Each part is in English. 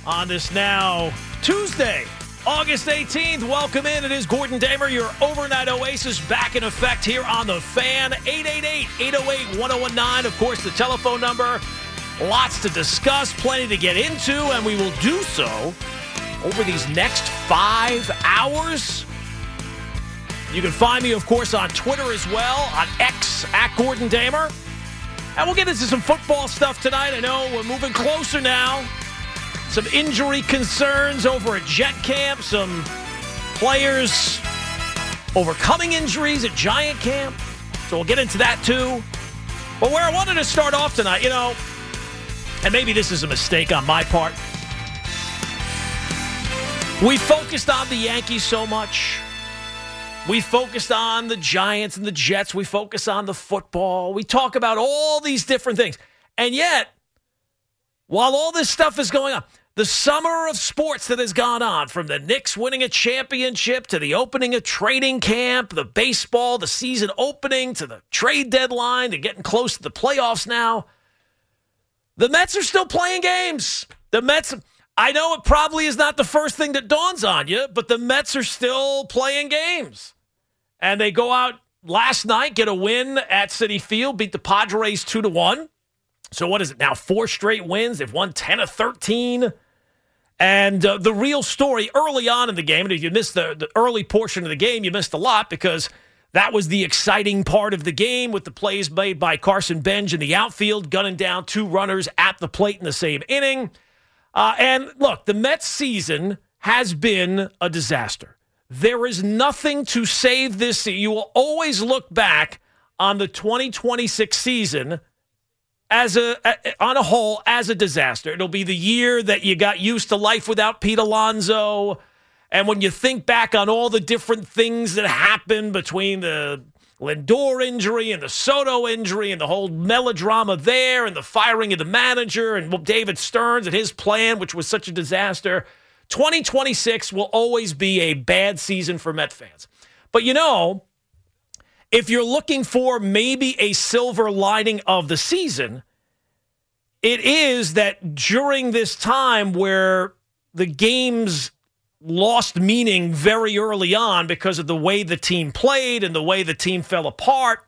on this now Tuesday, August 18th. Welcome in. It is Gordon Damer, your overnight oasis, back in effect here on The Fan. 888-808-1019. Of course, the telephone number. Lots to discuss, plenty to get into, and we will do so over these next 5 hours. You can find me, of course, on Twitter as well, on X, at Gordon Damer. And we'll get into some football stuff tonight. I know we're moving closer now. Some injury concerns over at Jet Camp. Some players overcoming injuries at Giant Camp. So we'll get into that too. But where I wanted to start off tonight, and maybe this is a mistake on my part. We focused on the Yankees so much. We focused on the Giants and the Jets. We focus on the football. We talk about all these different things. And yet, while all this stuff is going on, the summer of sports that has gone on, from the Knicks winning a championship to the opening of training camp, the baseball, the season opening, to the trade deadline, to getting close to the playoffs now, the Mets are still playing games. The Mets, I know it probably is not the first thing that dawns on you, but the Mets are still playing games. And they go out last night, get a win at Citi Field, beat the Padres 2-1. So what is it now, 4 straight wins? They've won 10 of 13. And the real story early on in the game, and if you missed the early portion of the game, you missed a lot, because that was the exciting part of the game with the plays made by Carson Bench in the outfield, gunning down 2 runners at the plate in the same inning. And look, the Mets season has been a disaster. There is nothing to save this. You will always look back on the 2026 season on a whole as a disaster. It'll be the year that you got used to life without Pete Alonso. And when you think back on all the different things that happened between the Lindor injury and the Soto injury and the whole melodrama there and the firing of the manager and David Stearns and his plan, which was such a disaster, 2026 will always be a bad season for Met fans. But if you're looking for maybe a silver lining of the season, it is that during this time where the games lost meaning very early on because of the way the team played and the way the team fell apart,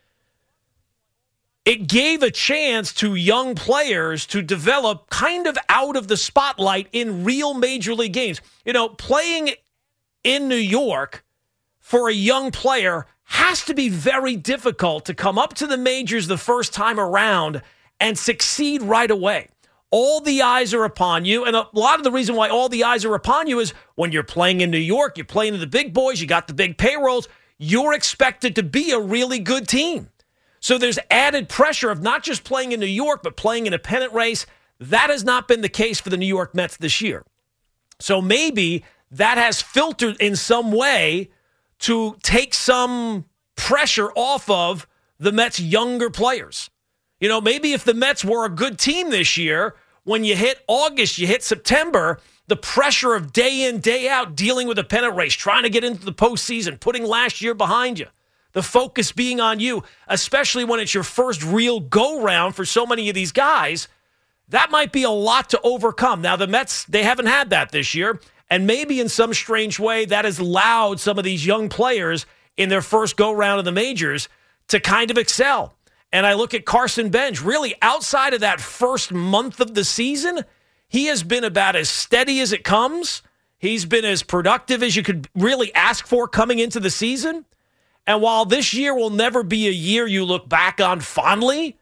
it gave a chance to young players to develop kind of out of the spotlight in real major league games. Playing in New York for a young player has to be very difficult to come up to the majors the first time around and succeed right away. All the eyes are upon you, and a lot of the reason why all the eyes are upon you is when you're playing in New York, you're playing to the big boys, you got the big payrolls, you're expected to be a really good team. So there's added pressure of not just playing in New York, but playing in a pennant race. That has not been the case for the New York Mets this year. So maybe that has filtered in some way to take some pressure off of the Mets' younger players. Maybe if the Mets were a good team this year, when you hit August, you hit September, the pressure of day in, day out, dealing with a pennant race, trying to get into the postseason, putting last year behind you, the focus being on you, especially when it's your first real go-round for so many of these guys, that might be a lot to overcome. Now, the Mets, they haven't had that this year. And maybe in some strange way that has allowed some of these young players in their first go-round of the majors to kind of excel. And I look at Carson Bench, really outside of that first month of the season, he has been about as steady as it comes. He's been as productive as you could really ask for coming into the season. And while this year will never be a year you look back on fondly,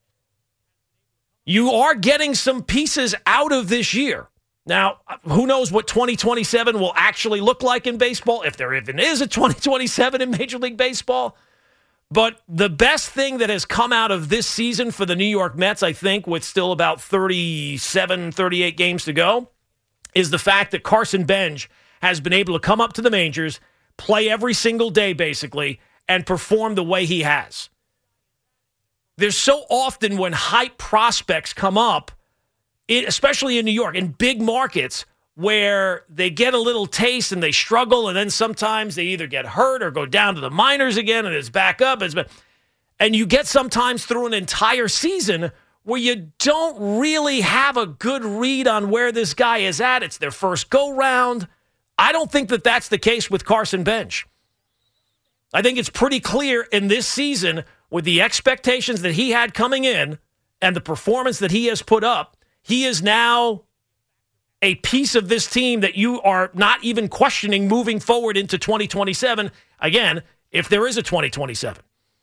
you are getting some pieces out of this year. Now, who knows what 2027 will actually look like in baseball, if there even is a 2027 in Major League Baseball. But the best thing that has come out of this season for the New York Mets, I think, with still about 37, 38 games to go, is the fact that Carson Bench has been able to come up to the majors, play every single day, basically, and perform the way he has. There's so often when hype prospects come up, especially in New York, in big markets, where they get a little taste and they struggle, and then sometimes they either get hurt or go down to the minors again, and it's back up. And you get sometimes through an entire season where you don't really have a good read on where this guy is at. It's their first go-round. I don't think that that's the case with Carson Bench. I think it's pretty clear in this season with the expectations that he had coming in and the performance that he has put up, he is now a piece of this team that you are not even questioning moving forward into 2027. Again, if there is a 2027.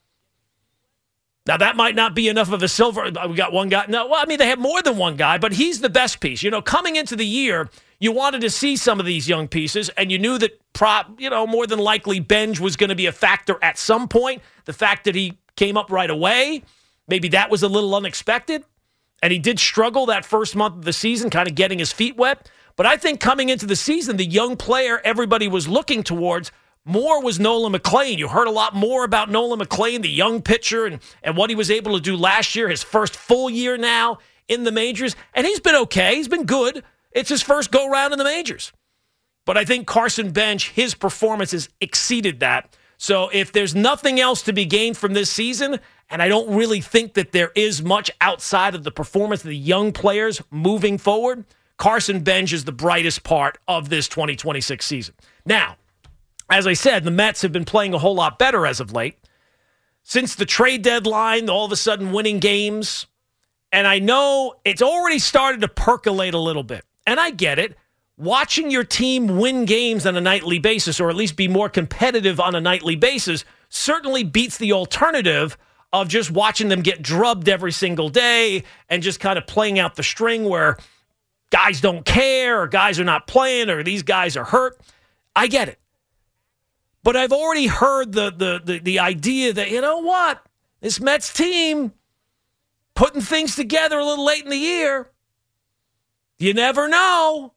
Now, that might not be enough of a silver. We got one guy. No, well, I mean, they have more than one guy, but he's the best piece. Coming into the year, you wanted to see some of these young pieces, and you knew that, more than likely, Benj was going to be a factor at some point. The fact that he came up right away, maybe that was a little unexpected, and he did struggle that first month of the season, kind of getting his feet wet. But I think coming into the season, the young player everybody was looking towards more was Nolan McLean. You heard a lot more about Nolan McLean, the young pitcher, and what he was able to do last year, his first full year now in the majors. And he's been okay. He's been good. It's his first go-round in the majors. But I think Carson Bench, his performance has exceeded that. So if there's nothing else to be gained from this season, and I don't really think that there is much outside of the performance of the young players moving forward, Carson Bench is the brightest part of this 2026 season. Now, as I said, the Mets have been playing a whole lot better as of late. Since the trade deadline, all of a sudden winning games. And I know it's already started to percolate a little bit. And I get it. Watching your team win games on a nightly basis, or at least be more competitive on a nightly basis, certainly beats the alternative of just watching them get drubbed every single day and just kind of playing out the string where guys don't care or guys are not playing or these guys are hurt. I get it. But I've already heard the idea that, you know what, this Mets team putting things together a little late in the year. You never know.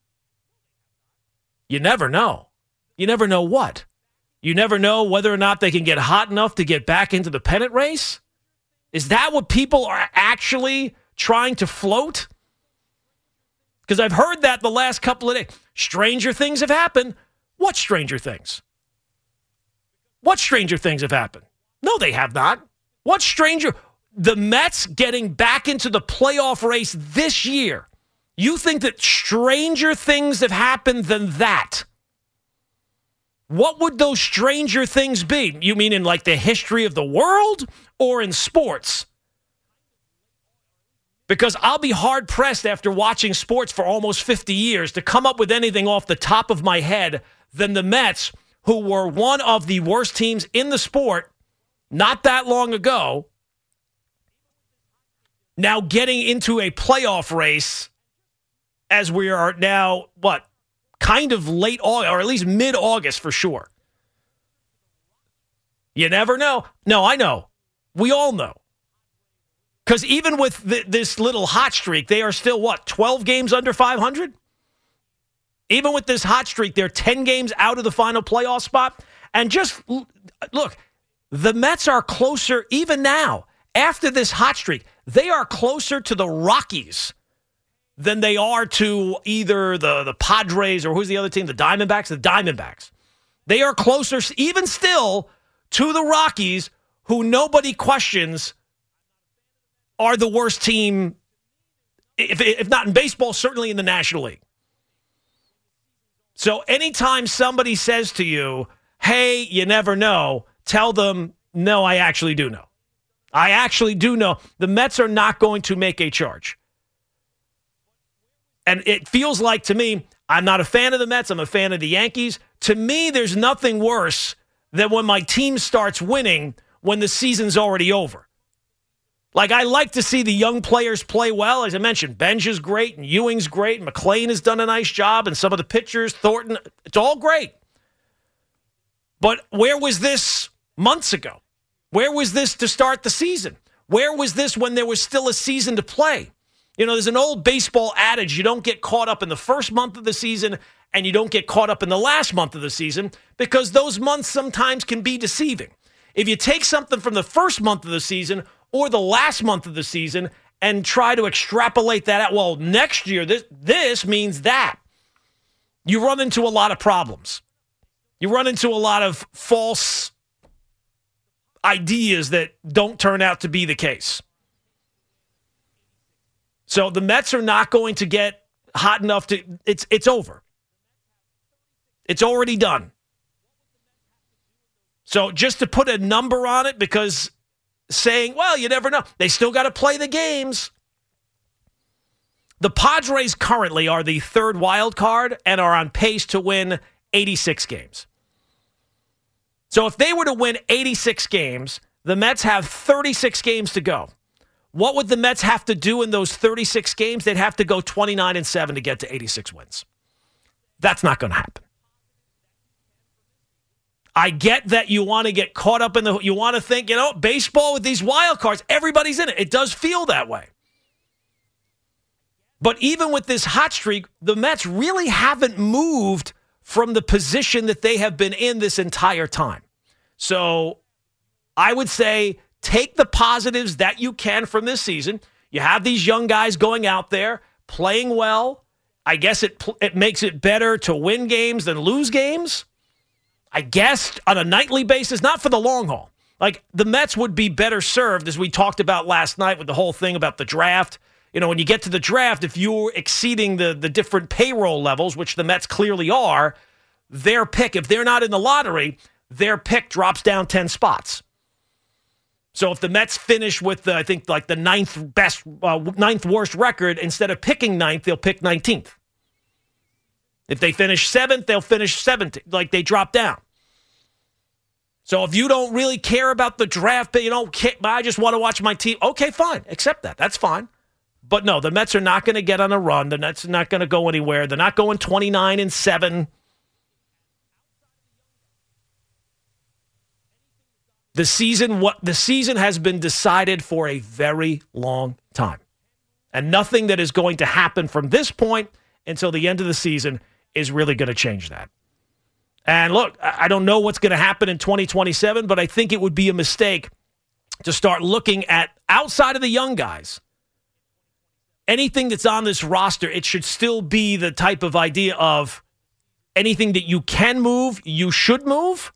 You never know. You never know what? You never know whether or not they can get hot enough to get back into the pennant race? Is that what people are actually trying to float? Because I've heard that the last couple of days. Stranger things have happened. What stranger things? What stranger things have happened? No, they have not. What stranger? The Mets getting back into the playoff race this year. You think that stranger things have happened than that? What would those stranger things be? You mean in like the history of the world or in sports? Because I'll be hard-pressed after watching sports for almost 50 years to come up with anything off the top of my head than the Mets, who were one of the worst teams in the sport not that long ago, now getting into a playoff race as we are now, kind of late August, or at least mid-August for sure. You never know. No, I know. We all know. Because even with this little hot streak, they are still, 12 games under 500? Even with this hot streak, they're 10 games out of the final playoff spot. And just, look, the Mets are closer, even now, after this hot streak, they are closer to the Rockies than they are to either the Padres or who's the other team, the Diamondbacks? The Diamondbacks. They are closer, even still, to the Rockies, who nobody questions are the worst team, if not in baseball, certainly in the National League. So anytime somebody says to you, hey, you never know, tell them, no, I actually do know. I actually do know. The Mets are not going to make a charge. And it feels like, to me, I'm not a fan of the Mets. I'm a fan of the Yankees. To me, there's nothing worse than when my team starts winning when the season's already over. Like, I like to see the young players play well. As I mentioned, Benj is great, and Ewing's great, and McLean has done a nice job, and some of the pitchers, Thornton, it's all great. But where was this months ago? Where was this to start the season? Where was this when there was still a season to play? You know, there's an old baseball adage, you don't get caught up in the first month of the season and you don't get caught up in the last month of the season because those months sometimes can be deceiving. If you take something from the first month of the season or the last month of the season and try to extrapolate that out, well, next year this means that, you run into a lot of problems. You run into a lot of false ideas that don't turn out to be the case. So the Mets are not going to get hot enough to – it's over. It's already done. So just to put a number on it, because saying, well, you never know. They still got to play the games. The Padres currently are the third wild card and are on pace to win 86 games. So if they were to win 86 games, the Mets have 36 games to go. What would the Mets have to do in those 36 games? They'd have to go 29-7 to get to 86 wins. That's not going to happen. I get that you want to get caught up in you want to think, baseball with these wild cards, everybody's in it. It does feel that way. But even with this hot streak, the Mets really haven't moved from the position that they have been in this entire time. So I would say take the positives that you can from this season. You have these young guys going out there, playing well. I guess it makes it better to win games than lose games. I guess on a nightly basis, not for the long haul. Like the Mets would be better served, as we talked about last night with the whole thing about the draft. When you get to the draft, if you're exceeding the different payroll levels, which the Mets clearly are, their pick, if they're not in the lottery, their pick drops down 10 spots. So if the Mets finish with, the ninth worst record, instead of picking ninth, they'll pick 19th. If they finish 7th, they'll finish 7th. Like they drop down. So if you don't really care about the draft, but you don't care, I just want to watch my team. Okay, fine. Accept that. That's fine. But no, the Mets are not going to get on a run. The Mets are not going to go anywhere. They're not going 29-7. The season has been decided for a very long time. And nothing that is going to happen from this point until the end of the season is really going to change that. And look, I don't know what's going to happen in 2027, but I think it would be a mistake to start looking at, outside of the young guys, anything that's on this roster. It should still be the type of idea of anything that you can move, you should move.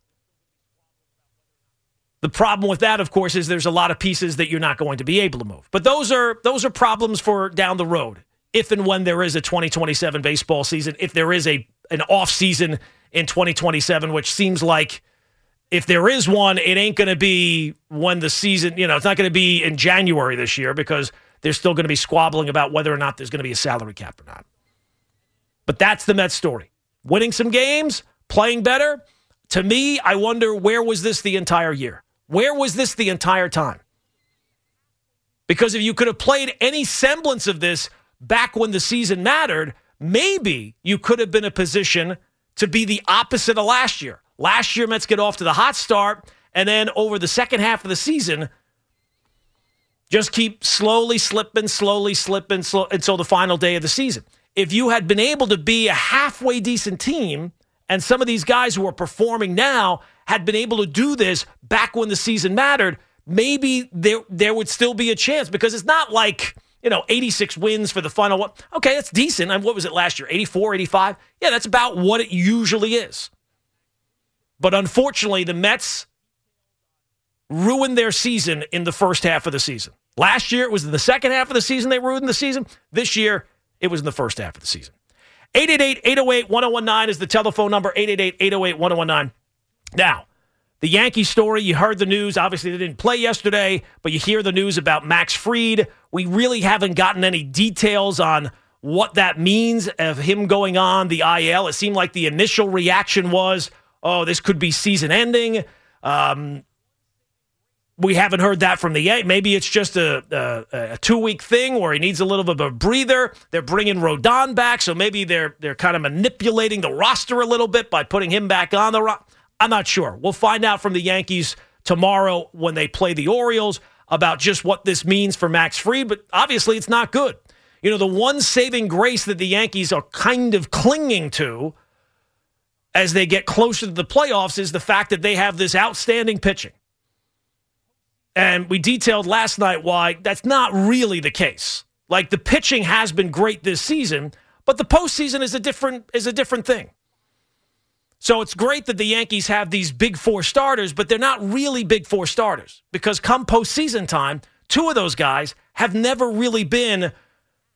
The problem with that, of course, is there's a lot of pieces that you're not going to be able to move. But those are problems for down the road, if and when there is a 2027 baseball season, if there is an off season in 2027, which seems like if there is one, it ain't going to be when the season, it's not going to be in January this year, because they're still going to be squabbling about whether or not there's going to be a salary cap or not. But that's the Mets story. Winning some games, playing better. To me, I wonder, where was this the entire year? Where was this the entire time? Because if you could have played any semblance of this back when the season mattered, maybe you could have been in a position to be the opposite of last year. Last year, Mets get off to the hot start, and then over the second half of the season, just keep slowly slipping until the final day of the season. If you had been able to be a halfway decent team, and some of these guys who are performing now had been able to do this back when the season mattered, maybe there would still be a chance, because it's not like, 86 wins for the final one. Okay, that's decent. What was it last year? 84, 85? Yeah, that's about what it usually is. But unfortunately, the Mets ruined their season in the first half of the season. Last year, it was in the second half of the season they ruined the season. This year, it was in the first half of the season. 888-808-1019 is the telephone number, 888-808-1019. Now, the Yankee story, you heard the news. Obviously, they didn't play yesterday, but you hear the news about Max Fried. We really haven't gotten any details on what that means of him going on the IL. It seemed like the initial reaction was, this could be season ending. We haven't heard that from the Yankees. Maybe it's just a 2-week thing where he needs a little bit of a breather. They're bringing Rodon back, so maybe they're kind of manipulating the roster a little bit by putting him back on the roster. I'm not sure. We'll find out from the Yankees tomorrow when they play the Orioles about just what this means for Max Fried, but obviously it's not good. The one saving grace that the Yankees are kind of clinging to as they get closer to the playoffs is the fact that they have this outstanding pitching. And we detailed last night why that's not really the case. Like, the pitching has been great this season, but the postseason is a different thing. So it's great that the Yankees have these big four starters, but they're not really big four starters, because come postseason time, two of those guys have never really been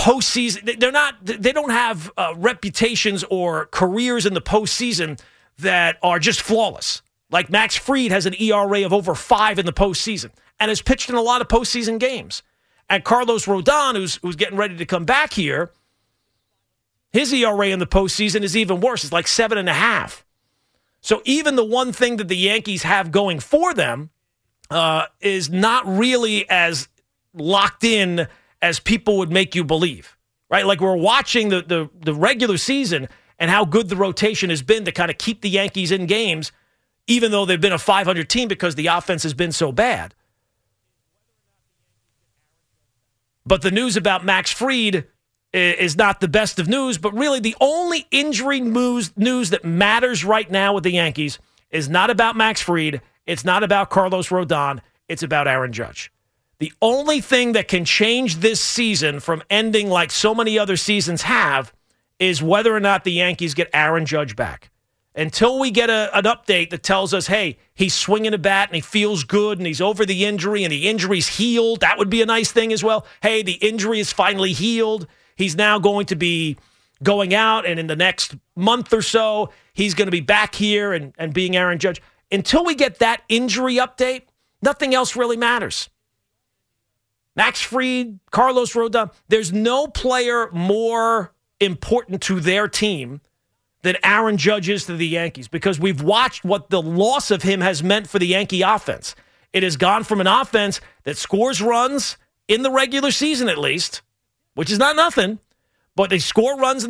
postseason. They don't have reputations or careers in the postseason that are just flawless. Like Max Fried has an ERA of over 5 in the postseason and has pitched in a lot of postseason games. And Carlos Rodon, who's getting ready to come back here, his ERA in the postseason is even worse. It's like 7.5. So even the one thing that the Yankees have going for them is not really as locked in as people would make you believe, right? Like we're watching the regular season and how good the rotation has been to kind of keep the Yankees in games, even though they've been a 500 team because the offense has been so bad. But the news about Max Fried is not the best of news, but really the only injury news that matters right now with the Yankees is not about Max Fried, it's not about Carlos Rodon, it's about Aaron Judge. The only thing that can change this season from ending like so many other seasons have is whether or not the Yankees get Aaron Judge back. Until we get an update that tells us, hey, he's swinging a bat and he feels good and he's over the injury and the injury's healed, that would be a nice thing as well. Hey, the injury is finally healed. He's now going to be going out, and in the next month or so, he's going to be back here and being Aaron Judge. Until we get that injury update, nothing else really matters. Max Fried, Carlos Rodon, there's no player more important to their team than Aaron Judge is to the Yankees, because we've watched what the loss of him has meant for the Yankee offense. It has gone from an offense that scores runs in the regular season at least, which is not nothing, but they score runs in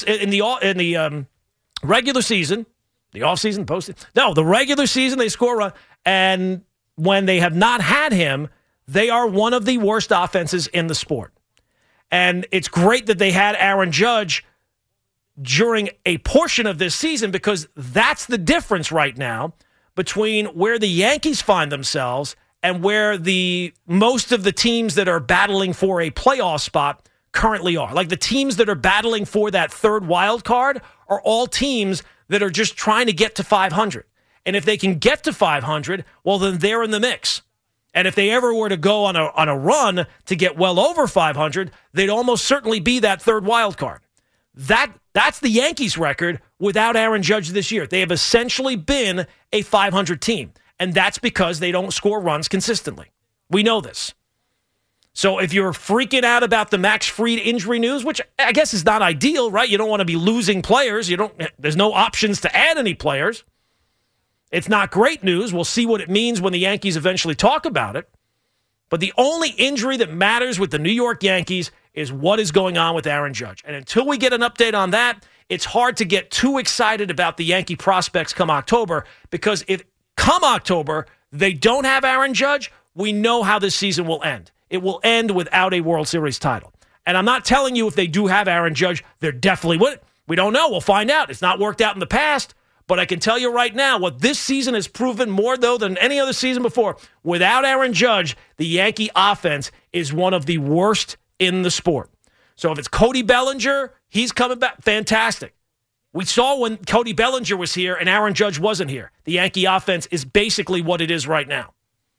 the regular season, the offseason, postseason. No, the regular season they score runs, and when they have not had him, they are one of the worst offenses in the sport. And it's great that they had Aaron Judge during a portion of this season, because that's the difference right now between where the Yankees find themselves and where the most of the teams that are battling for a playoff spot currently are. Like the teams that are battling for that third wild card are all teams that are just trying to get to 500. And if they can get to 500, well, then they're in the mix. And if they ever were to go on a run to get well over 500, they'd almost certainly be that third wild card. That's the Yankees' record without Aaron Judge this year. They have essentially been a 500 team, and that's because they don't score runs consistently. We know this. So if you're freaking out about the Max Fried injury news, which I guess is not ideal, right? You don't want to be losing players. There's no options to add any players. It's not great news. We'll see what it means when the Yankees eventually talk about it. But the only injury that matters with the New York Yankees is what is going on with Aaron Judge. And until we get an update on that, it's hard to get too excited about the Yankee prospects come October, because if come October they don't have Aaron Judge, we know how this season will end. It will end without a World Series title. And I'm not telling you if they do have Aaron Judge, they're definitely with it. We don't know. We'll find out. It's not worked out in the past. But I can tell you right now, what this season has proven more, though, than any other season before, without Aaron Judge, the Yankee offense is one of the worst in the sport. So if it's Cody Bellinger, he's coming back. Fantastic. We saw when Cody Bellinger was here and Aaron Judge wasn't here. The Yankee offense is basically what it is right now.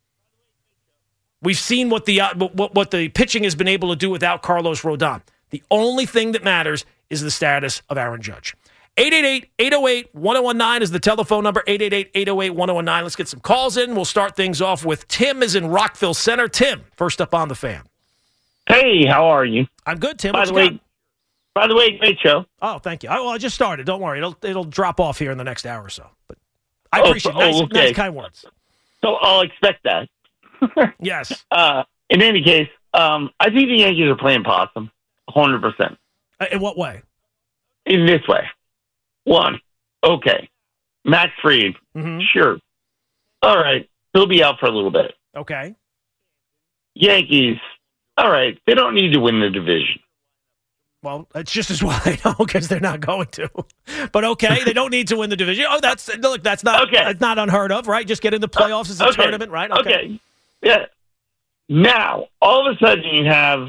We've seen what the pitching has been able to do without Carlos Rodon. The only thing that matters is the status of Aaron Judge. 888-808-1019 is the telephone number, 888-808-1019. Let's get some calls in. We'll start things off with Tim is in Rockville Center. Tim, first up on the Fan. Hey, how are you? I'm good, Tim. By the way, great show. Oh, thank you. I just started. Don't worry. It'll drop off here in the next hour or so. But I appreciate nice kind words. So I'll expect that. Yes. In any case, I think the Yankees are playing possum, 100%. In what way? In this way. One, okay. Max Fried, sure. All right. He'll be out for a little bit. Okay. Yankees, all right. They don't need to win the division. Well, that's just as well I know, because they're not going to. But okay, they don't need to win the division. Oh, that's not okay. That's not unheard of, right? Just get in the playoffs as a tournament, right? Okay. Yeah. Now, all of a sudden, you have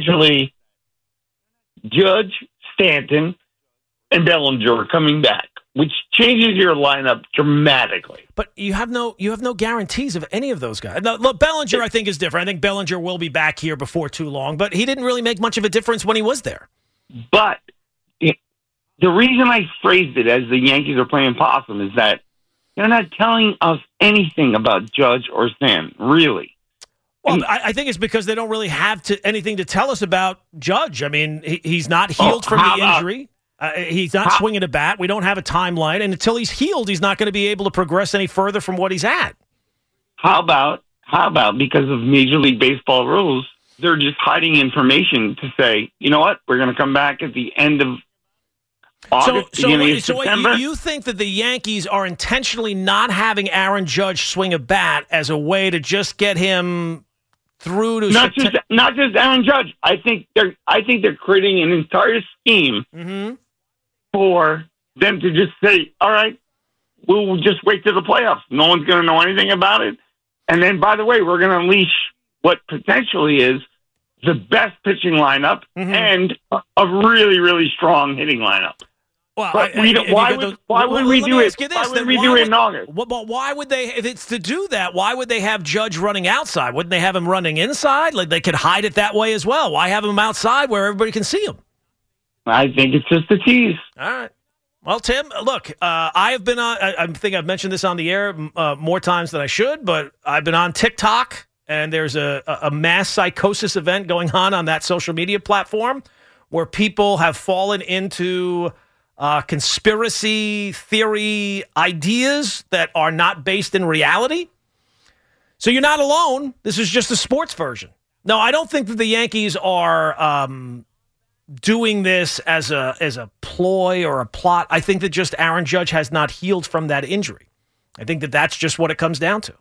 potentially Judge, Stanton, and Bellinger coming back. which changes your lineup dramatically. But you have no guarantees of any of those guys. Now, look, Bellinger, I think, is different. I think Bellinger will be back here before too long, but he didn't really make much of a difference when he was there. But the reason I phrased it as the Yankees are playing possum is that they're not telling us anything about Judge or Stan, really. Well, I think it's because they don't really have anything to tell us about Judge. I mean, he's not healed from the injury. He's not swinging a bat. We don't have a timeline. And until he's healed, he's not going to be able to progress any further from what he's at. How about because of Major League Baseball rules, they're just hiding information to say, you know what, we're going to come back at the end of August, beginning of September. You think that the Yankees are intentionally not having Aaron Judge swing a bat as a way to just get him through to not just Aaron Judge. I think they're creating an entire scheme for them to just say, all right, we'll just wait till the playoffs. No one's going to know anything about it. And then, by the way, we're going to unleash what potentially is the best pitching lineup and a really, really strong hitting lineup. Well, but why would we do it in August? But why would they, if it's to do that, why would they have Judge running outside? Wouldn't they have him running inside? Like, they could hide it that way as well. Why have him outside where everybody can see him? I think it's just a tease. All right. Well, Tim, look, I have been on, I think I've mentioned this on the air more times than I should, but I've been on TikTok, and there's a mass psychosis event going on that social media platform where people have fallen into conspiracy theory ideas that are not based in reality. So you're not alone. This is just a sports version. No, I don't think that the Yankees are doing this as a ploy or a plot. I think that just Aaron Judge has not healed from that injury. I think that that's just what it comes down to.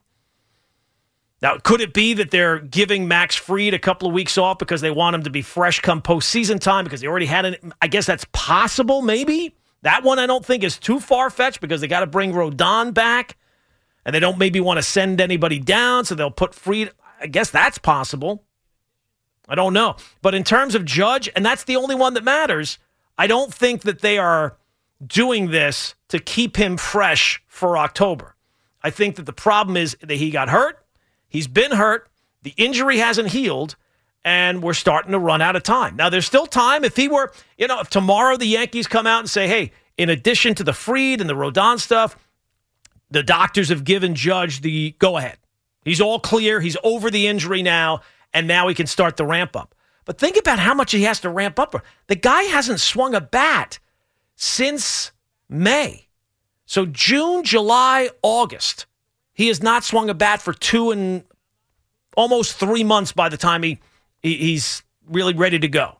Now, could it be that they're giving Max Fried a couple of weeks off because they want him to be fresh come postseason time because they already had it? I guess that's possible, maybe. That one I don't think is too far-fetched because they got to bring Rodon back, and they don't maybe want to send anybody down, so they'll put Fried. I guess that's possible. I don't know. But in terms of Judge, and that's the only one that matters, I don't think that they are doing this to keep him fresh for October. I think that the problem is that he got hurt. He's been hurt. The injury hasn't healed, and we're starting to run out of time. Now, there's still time. If he were, if tomorrow the Yankees come out and say, hey, in addition to the Fried and the Rodon stuff, the doctors have given Judge the go-ahead. He's all clear. He's over the injury now, and now he can start the ramp-up. But think about how much he has to ramp up. The guy hasn't swung a bat since May. So June, July, August. He has not swung a bat for 2 and almost 3 months by the time he's really ready to go.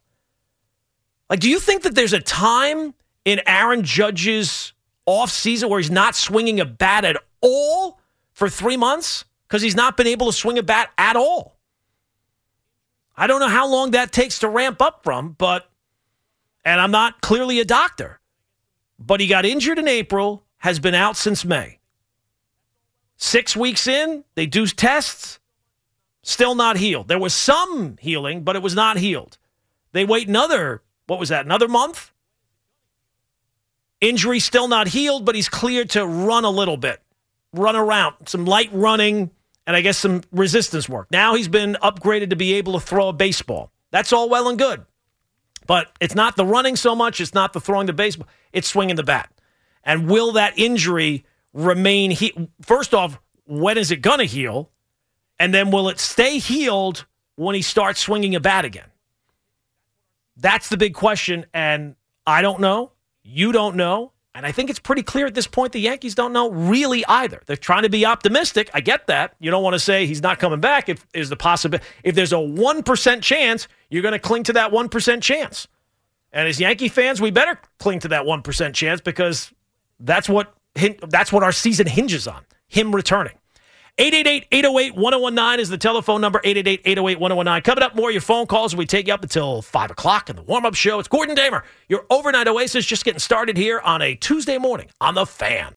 Like, do you think that there's a time in Aaron Judge's offseason where he's not swinging a bat at all for 3 months? Because he's not been able to swing a bat at all. I don't know how long that takes to ramp up from, and I'm not clearly a doctor, but he got injured in April, has been out since May. 6 weeks in, they do tests, still not healed. There was some healing, but it was not healed. They wait another month? Injury still not healed, but he's cleared to run a little bit, run around, some light running, and I guess some resistance work. Now he's been upgraded to be able to throw a baseball. That's all well and good. But it's not the running so much, it's not the throwing the baseball, it's swinging the bat. And will that injury remain first off, when is it going to heal? And then will it stay healed when he starts swinging a bat again? That's the big question, and I don't know. You don't know. And I think it's pretty clear at this point the Yankees don't know really either. They're trying to be optimistic. I get that. You don't want to say he's not coming back if there's a 1% chance, you're going to cling to that 1% chance. And as Yankee fans, we better cling to that 1% chance because that's what our season hinges on, him returning. 888-808-1019 is the telephone number, 888-808-1019. Coming up, more of your phone calls as we take you up until 5 o'clock in the warm-up show. It's Gordon Damer, your overnight oasis, just getting started here on a Tuesday morning on The Fan.